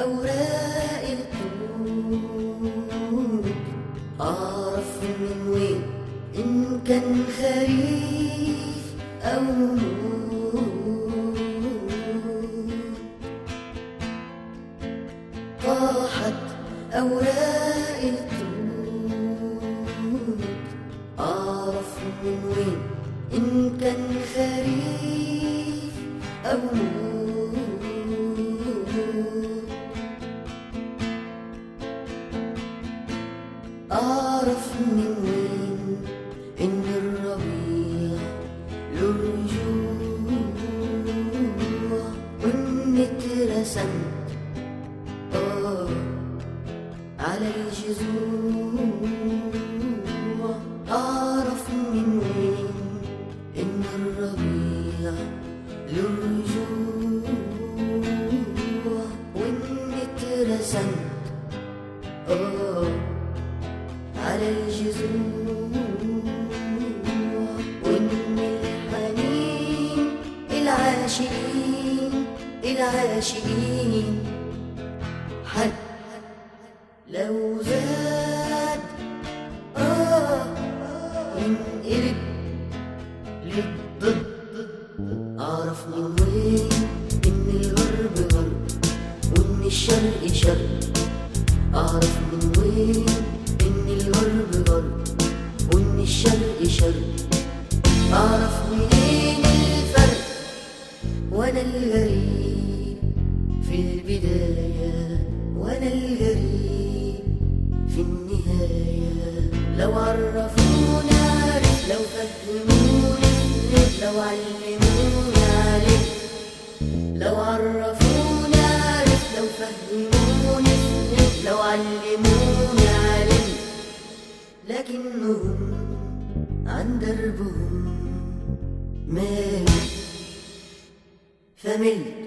أوراق الطول، أعرف من وين إن كان خريف أو طاحت أوراق الطول، أعرف من وين إن كان خريف أو أعرف من وين إن الربيع له رجوع، وإن اترسمت على الجذوع. أعرف من وين إن الربيع له رجوع، وإن اترسمت على الجذوع، وإن الحنين العاشقين حد لو زاد ينقلب للضد. أعرف من وين إن الغرب غرب وإن الشرق شرق. أعرف من وين إن الغرب غرب وإن الشرق شرق. أعرف منين الفرق وأنا الغريب في البداية وأنا الغريب في النهاية. لو عرفونا عرف، لو فهمونا فهم، لو علمونا علم. لو عرفونا عرف، لو فهمونا فهم، لو علمونا علم. لكنهم عن دربهم مالوا فمل